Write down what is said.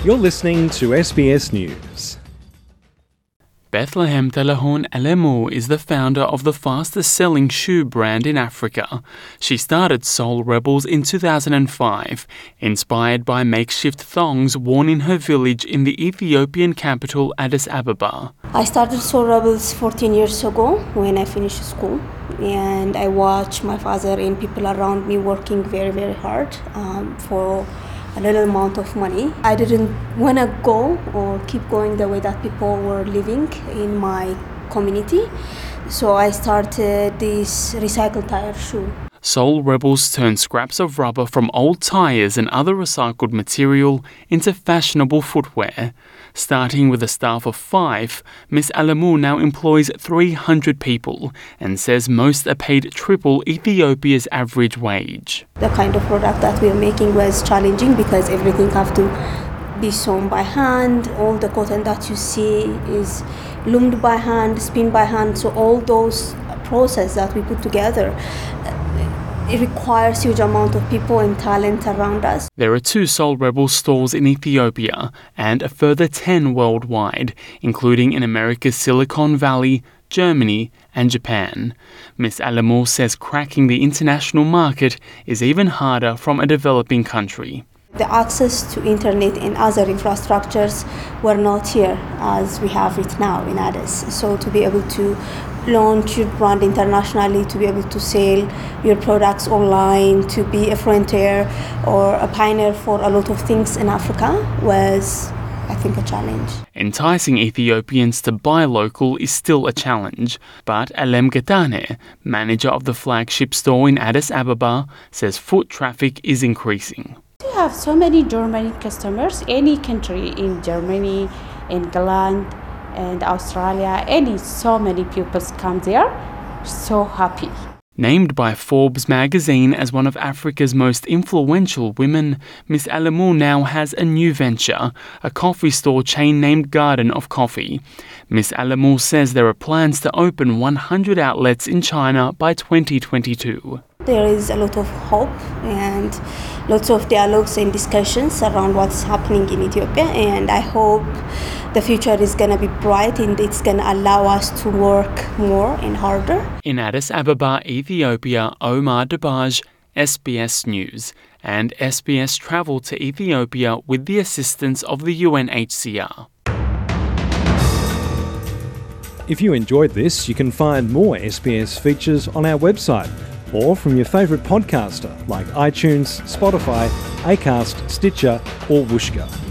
You're listening to SBS News. Bethlehem Telehorn Alemu is the founder of the fastest-selling shoe brand in Africa. She started Soul Rebels in 2005, inspired by makeshift thongs worn in her village in the Ethiopian capital Addis Ababa. I started Soul Rebels 14 years ago when I finished school, and I watched my father and people around me working very, very hard for a little amount of money. I didn't want to go or keep going the way that people were living in my community, so I started this recycled tire shoe. Soul Rebels turn scraps of rubber from old tires and other recycled material into fashionable footwear. Starting with a staff of 5, Miss Alemu now employs 300 people and says most are paid triple Ethiopia's average wage. The kind of product that we're making was challenging because everything have to be sewn by hand. All the cotton that you see is loomed by hand, spun by hand. So all those process that we put together, it requires huge amount of people and talent around us. There are 2 Soul Rebel stores in Ethiopia and a further 10 worldwide, including in America's Silicon Valley, Germany and Japan. Miss Alemu says cracking the international market is even harder from a developing country. The access to internet and other infrastructures were not here as we have it now in Addis. So to be able to launch your brand internationally, to be able to sell your products online, to be a frontier or a pioneer for a lot of things in Africa was, I think, a challenge. Enticing Ethiopians to buy local is still a challenge, but Alem Getane, manager of the flagship store in Addis Ababa, says foot traffic is increasing. We have so many German customers, any country in Germany, England, and Australia, so many people come there. So happy. Named by Forbes magazine as one of Africa's most influential women, Miss Alemu now has a new venture, a coffee store chain named Garden of Coffee. Miss Alemu says there are plans to open 100 outlets in China by 2022. There is a lot of hope and lots of dialogues and discussions around what's happening in Ethiopia, and I hope the future is going to be bright and it's going to allow us to work more and harder. In Addis Ababa, Ethiopia, Omar Dabaj, SBS News, and SBS travelled to Ethiopia with the assistance of the UNHCR. If you enjoyed this, you can find more SBS features on our website or from your favourite podcaster like iTunes, Spotify, Acast, Stitcher or Whooshkaa.